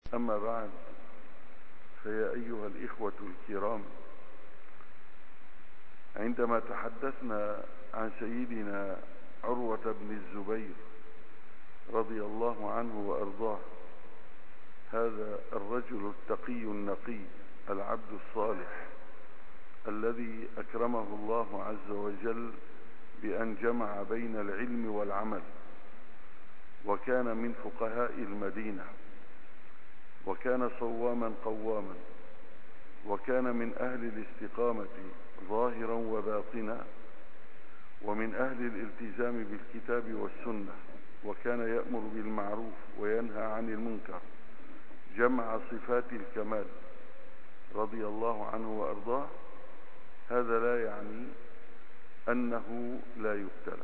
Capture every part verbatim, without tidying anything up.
أما بعد، فيا أيها الإخوة الكرام، عندما تحدثنا عن سيدنا عروة بن الزبير رضي الله عنه وأرضاه، هذا الرجل التقي النقي العبد الصالح الذي أكرمه الله عز وجل بأن جمع بين العلم والعمل، وكان من فقهاء المدينة، وكان صواما قواما، وكان من أهل الاستقامة ظاهرا وباطنا، ومن أهل الالتزام بالكتاب والسنة، وكان يأمر بالمعروف وينهى عن المنكر، جمع صفات الكمال رضي الله عنه وأرضاه. هذا لا يعني أنه لا يبتلى،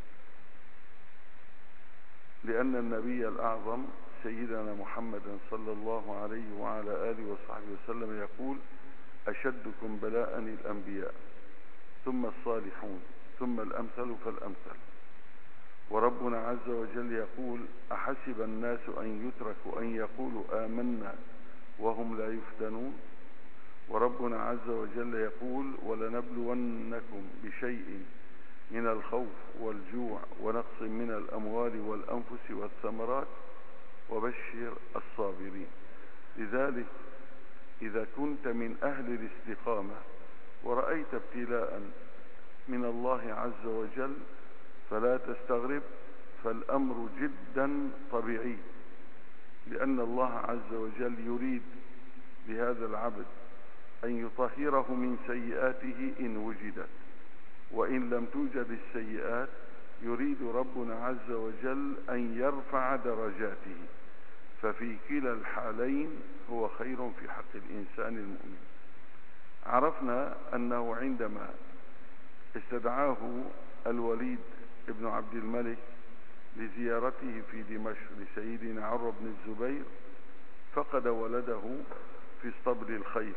لأن النبي الأعظم سيدنا محمد صلى الله عليه وعلى آله وصحبه وسلم يقول: أشدكم بلاء الأنبياء، ثم الصالحون، ثم الأمثل فالأمثل. وربنا عز وجل يقول: أحسب الناس أن يتركوا أن يقولوا آمنا وهم لا يفتنون. وربنا عز وجل يقول: ولنبلونكم بشيء من الخوف والجوع ونقص من الأموال والأنفس والثمرات وبشر الصابرين. لذلك إذا كنت من أهل الاستقامة ورأيت ابتلاء من الله عز وجل فلا تستغرب، فالأمر جدا طبيعي، لأن الله عز وجل يريد بهذا العبد أن يطهره من سيئاته إن وجدت، وإن لم توجد السيئات يريد ربنا عز وجل أن يرفع درجاته، ففي كلا الحالين هو خير في حق الإنسان المؤمن. عرفنا أنه عندما استدعاه الوليد ابن عبد الملك لزيارته في دمشق لسيدنا عروة بن الزبير، فقد ولده في اسطبل الخيل،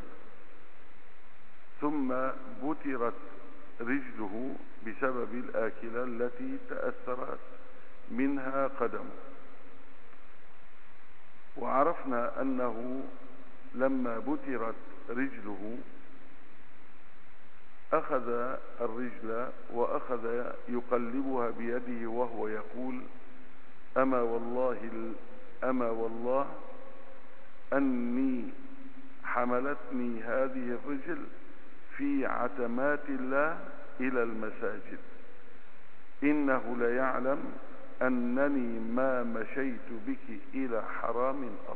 ثم بترت رجله بسبب الآكلة التي تأثرت منها قدمه. وعرفنا أنه لما بترت رجله أخذ الرجل وأخذ يقلبها بيده وهو يقول: أما والله أما والله أني حملتني هذه الرجل في عتمات الله إلى المساجد، إنه ليعلم أنني ما مشيت بك إلى حرام قط.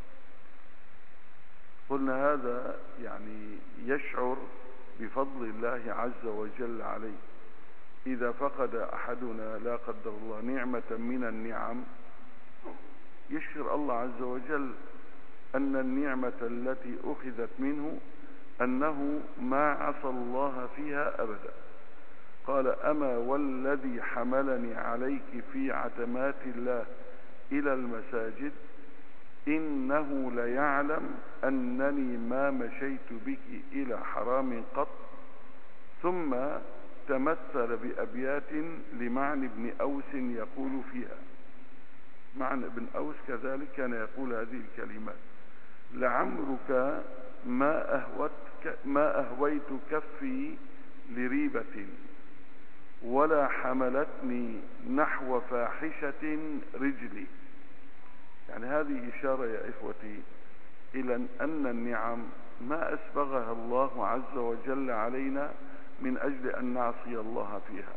قلنا هذا يعني يشعر بفضل الله عز وجل عليه. إذا فقد أحدنا لا قدر الله نعمة من النعم يشكر الله عز وجل أن النعمة التي أخذت منه أنه ما عصى الله فيها أبدا. قال: أما والذي حملني عليك في عتمات الله إلى المساجد إنه ليعلم أنني ما مشيت بك إلى حرام قط. ثم تمثل بأبيات لمعن بن أوس يقول فيها، معن بن أوس كذلك كان يقول هذه الكلمات: لعمرك ما أهوت ما أهويت كفي لريبة، ولا حملتني نحو فاحشة رجلي. يعني هذه إشارة يا إخوتي إلى أن النعم ما أسبغها الله عز وجل علينا من أجل أن نعصي الله فيها.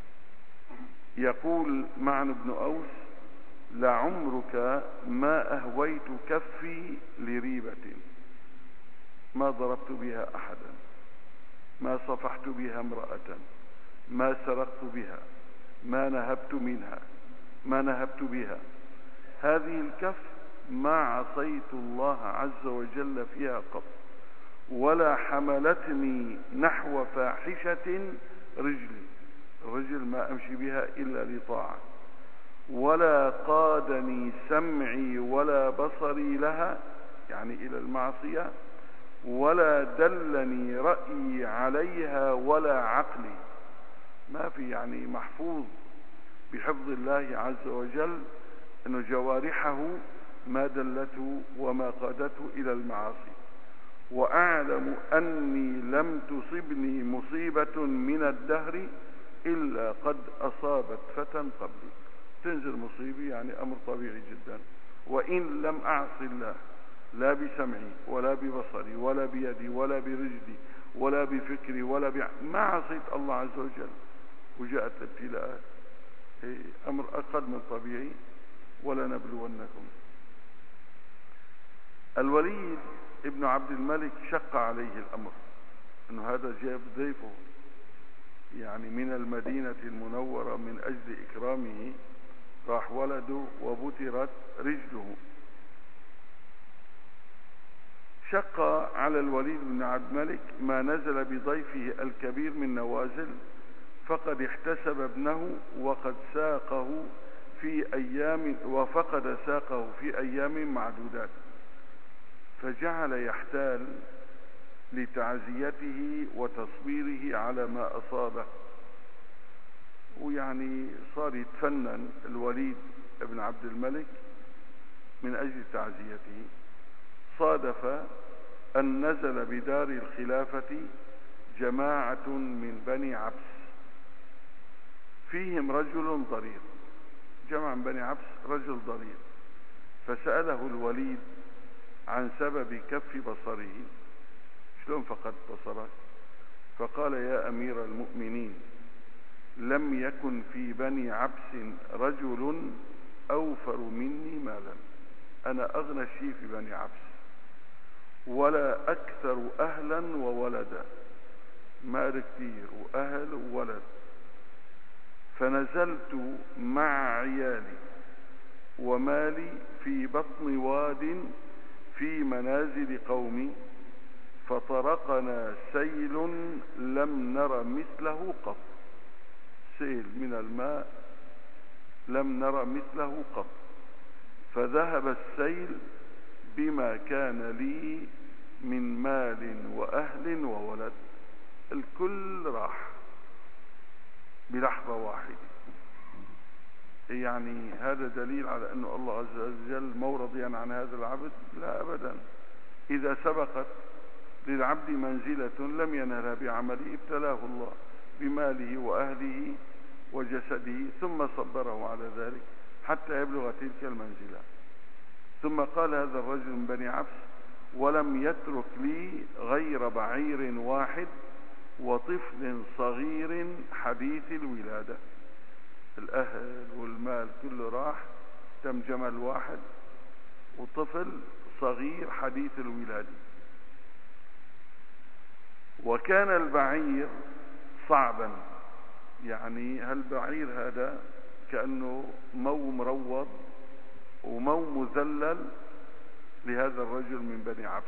يقول معن بن أوس: لعمرك ما أهويت كفي لريبة، ما ضربت بها أحدا، ما صفحت بها امرأة، ما سرقت بها، ما نهبت منها ما نهبت بها. هذه الكف ما عصيت الله عز وجل فيها قط. ولا حملتني نحو فاحشة رجلي، الرجل ما أمشي بها إلا لطاعة. ولا قادني سمعي ولا بصري لها، يعني إلى المعصية. ولا دلني رأيي عليها ولا عقلي، ما في يعني محفوظ بحفظ الله عز وجل أن جوارحه ما دلته وما قادته إلى المعاصي، وأعلم أني لم تصبني مصيبة من الدهر إلا قد أصابت فتى قبلي. تنزل مصيبة يعني أمر طبيعي جدا، وإن لم أعص الله لا بسمعي ولا ببصري ولا بيدي ولا برجلي ولا بفكري ولا ب... ما عصيت الله عز وجل وجاءت ابتلاءات، أمر أقل من طبيعي. ولنبلونكم. الوليد ابن عبد الملك شق عليه الأمر، أنه هذا جاب ضيفه يعني من المدينة المنورة من أجل إكرامه، راح ولده وبترت رجله. شق على الوليد بن عبد الملك ما نزل بضيفه الكبير من نوازل، فقد احتسب ابنه وقد ساقه في أيام وفقد ساقه في أيام معدودات، فجعل يحتال لتعزيته وتصبيره على ما أصابه. ويعني صار يتفنن الوليد بن عبد الملك من أجل تعزيته. صادف أن نزل بدار الخلافة جماعة من بني عبس فيهم رجل ضرير، جمع من بني عبس رجل ضرير، فسأله الوليد عن سبب كف بصره، شلون فقد بصرك؟ فقال: يا أمير المؤمنين، لم يكن في بني عبس رجل أوفر مني مالا، أنا أغنى شيء في بني عبس، ولا أكثر أهلا وولدا، مال كثير وأهل وولد. فنزلت مع عيالي ومالي في بطن واد في منازل قومي، فطرقنا سيل لم نر مثله قط، سيل من الماء لم نر مثله قط، فذهب السيل بما كان لي من مال وأهل وولد، الكل راح بلحظة واحدة. يعني هذا دليل على أن الله عز وجل مو رضيا عن هذا العبد؟ لا أبدا. إذا سبقت للعبد منزلة لم ينالها بعمله ابتلاه الله بماله وأهله وجسده، ثم صبره على ذلك حتى يبلغ تلك المنزلة. ثم قال هذا الرجل من بني عبس: ولم يترك لي غير بعير واحد وطفل صغير حديث الولادة، الأهل والمال كله راح، تم جمل واحد وطفل صغير حديث الولادة. وكان البعير صعبا، يعني هالبعير هذا كأنه مو مروض ومو مذلل لهذا الرجل من بني عبس،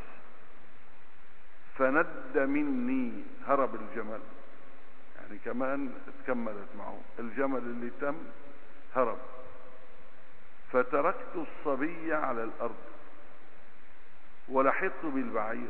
فند مني، هرب الجمل، يعني كمان تكملت معه الجمل اللي تم هرب. فتركت الصبي على الأرض ولحقت بالبعير،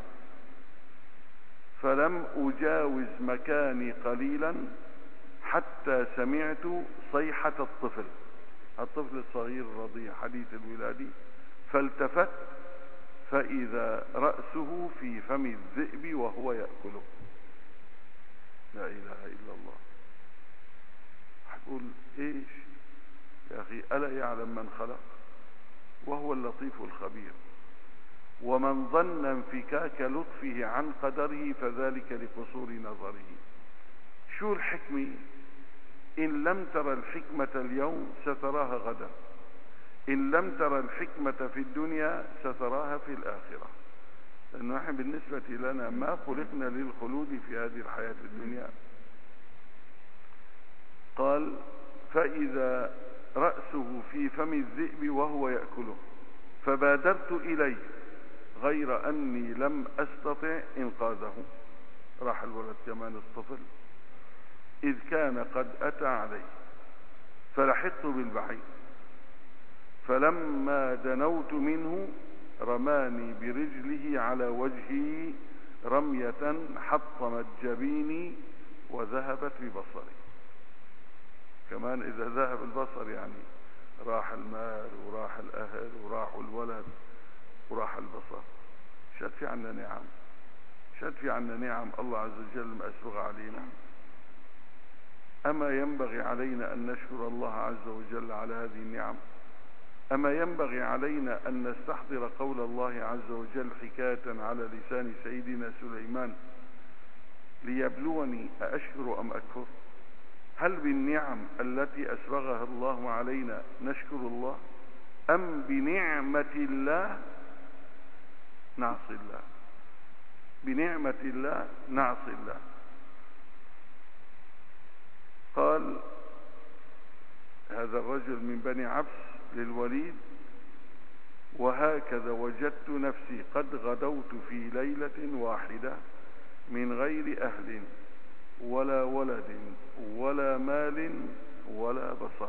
فلم أجاوز مكاني قليلا حتى سمعت صيحة الطفل، الطفل الصغير الرضيع حديث الولادة، فالتفت فإذا رأسه في فم الذئب وهو يأكله. لا إله إلا الله. هتقول إيش يا أخي؟ ألا يعلم من خلق وهو اللطيف الخبير؟ ومن ظن انفكاك لطفه عن قدره فذلك لقصور نظره. شو الحكمة؟ إن لم ترى الحكمة اليوم ستراها غدا، إن لم ترى الحكمة في الدنيا ستراها في الآخرة، لأنه نحن بالنسبة لنا ما خلقنا للخلود في هذه الحياة الدنيا. قال: فإذا رأسه في فم الذئب وهو يأكله فبادرت إليه غير أني لم أستطع إنقاذه. راح الولد كمان الطفل، إذ كان قد أتى عليه، فلحقت بالبعير، فلما دنوت منه رماني برجله على وجهي رمية حطمت جبيني وذهبت ببصري. كمان إذا ذهب البصر يعني راح المال وراح الأهل وراح الولد وراح البصر. شد في عنا نعم، شد في عنا نعم الله عز وجل مأسبغ علينا. أما ينبغي علينا أن نشكر الله عز وجل على هذه النعم؟ أما ينبغي علينا أن نستحضر قول الله عز وجل حكاية على لسان سيدنا سليمان: ليبلوني أأشكر أم أكفر؟ هل بالنعم التي أسبغها الله علينا نشكر الله، أم بنعمة الله نعصي الله؟ بنعمة الله نعصي الله. قال هذا الرجل من بني عبس للوليد: وهكذا وجدت نفسي قد غدوت في ليلة واحدة من غير أهل ولا ولد ولا مال ولا بصر.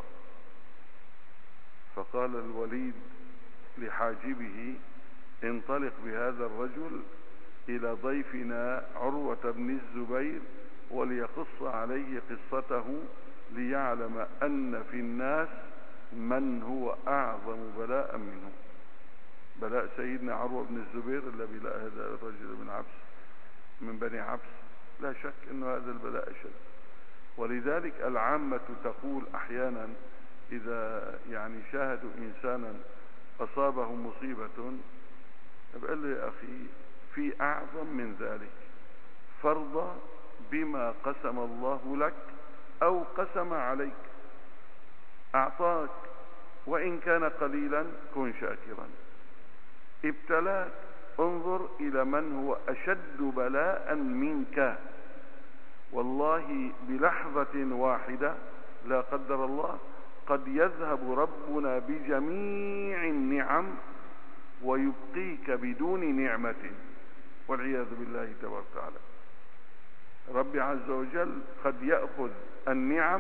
فقال الوليد لحاجبه: انطلق بهذا الرجل إلى ضيفنا عروة بن الزبير وليقص عليه قصته ليعلم أن في الناس من هو أعظم بلاء منه. بلاء سيدنا عروة بن الزبير اللي بلاء هذا الرجل من عبس من بني عبس، لا شك أن هذا البلاء أشد. ولذلك العامة تقول أحيانا إذا يعني شاهدوا إنسانا أصابه مصيبة: بقول له يا أخي في أعظم من ذلك، فرض بما قسم الله لك أو قسم عليك. أعطاك وإن كان قليلا كن شاكرا، ابتلاك انظر إلى من هو أشد بلاء منك. والله بلحظة واحدة لا قدر الله قد يذهب ربنا بجميع النعم ويبقيك بدون نعمة، والعياذ بالله تبارك وتعالى. ربي عز وجل قد يأخذ النعم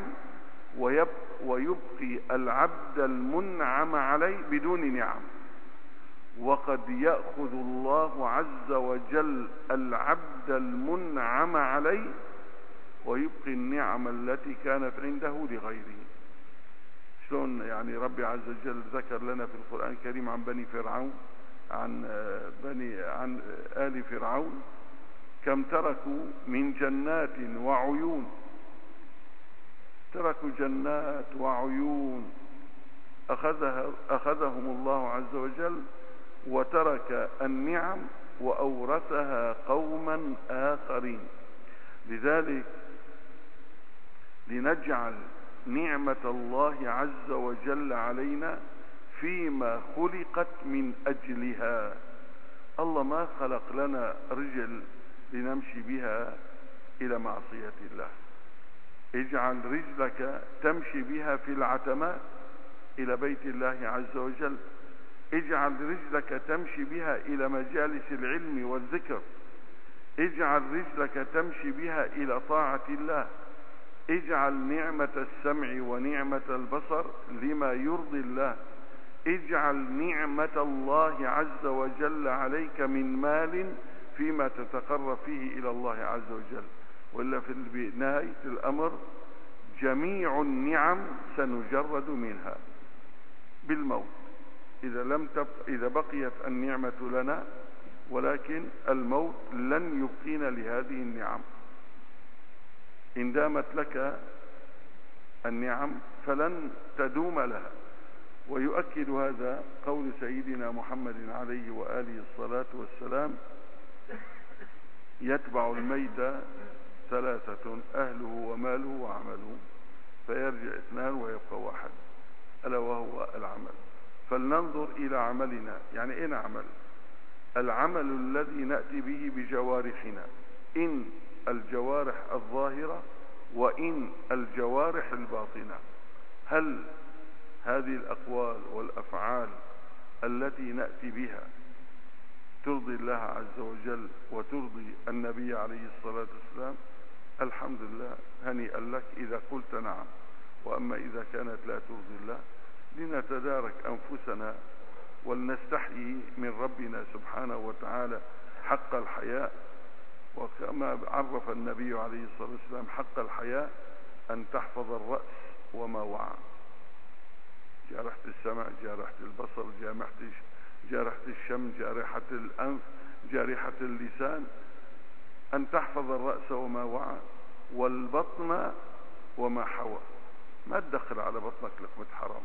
ويبقي العبد المنعم عليه بدون نعم، وقد يأخذ الله عز وجل العبد المنعم عليه ويبقي النعم التي كانت عنده لغيره. شلون يعني ربي عز وجل ذكر لنا في القرآن الكريم عن بني فرعون، عن بني عن آل فرعون كم تركوا من جنات وعيون. تركوا جنات وعيون أخذها أخذهم الله عز وجل وترك النعم وأورثها قوما آخرين. لذلك لنجعل نعمة الله عز وجل علينا فيما خلقت من أجلها. الله ما خلق لنا رجل لنمشي بها إلى معصية الله. اجعل رجلك تمشي بها في العتمات إلى بيت الله عز وجل. اجعل رجلك تمشي بها إلى مجالس العلم والذكر. اجعل رجلك تمشي بها إلى طاعة الله. اجعل نعمة السمع ونعمة البصر لما يرضي الله. اجعل نعمة الله عز وجل عليك من مال فيما تتقرب فيه إلى الله عز وجل. وإلا في نهاية الأمر جميع النعم سنجرد منها بالموت إذا لم تبق إذا بقيت النعمة لنا، ولكن الموت لن يبقينا لهذه النعم. إن دامت لك النعم فلن تدوم لها. ويؤكد هذا قول سيدنا محمد عليه وآله الصلاة والسلام: يتبع الميت ثلاثة: أهله وماله وعمله، فيرجع اثنان ويبقى واحد، ألا وهو العمل. فلننظر إلى عملنا. يعني إيه نعمل؟ العمل الذي نأتي به بجوارحنا، إن الجوارح الظاهرة وإن الجوارح الباطنة. هل هذه الأقوال والأفعال التي نأتي بها ترضي الله عز وجل وترضي النبي عليه الصلاة والسلام؟ الحمد لله، هنيئا لك إذا قلت نعم. وأما إذا كانت لا ترضي الله لنتدارك أنفسنا ولنستحيي من ربنا سبحانه وتعالى حق الحياء. وكما عرف النبي عليه الصلاة والسلام حق الحياء أن تحفظ الرأس وما وعى. جارحة السمع، جارحة البصر، جارحة الشم، جارحة الأنف، جارحة اللسان. أن تحفظ الرأس وما وعى، والبطن وما حوى. ما تدخل على بطنك لقمة حرام،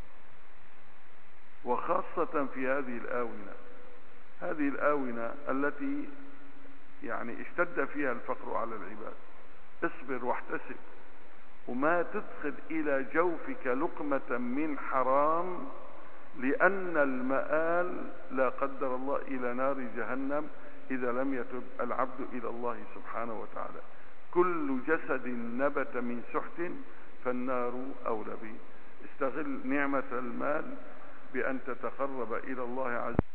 وخاصة في هذه الآونة هذه الآونة التي يعني اشتد فيها الفقر على العباد. اصبر واحتسب، وما تدخل إلى جوفك لقمة من حرام، لأن المآل لا قدر الله إلى نار جهنم إذا لم يتب العبد إلى الله سبحانه وتعالى. كل جسد نبت من سحت فالنار أولى به. استغل نعمة المال بأن تتقرب إلى الله عز وجل.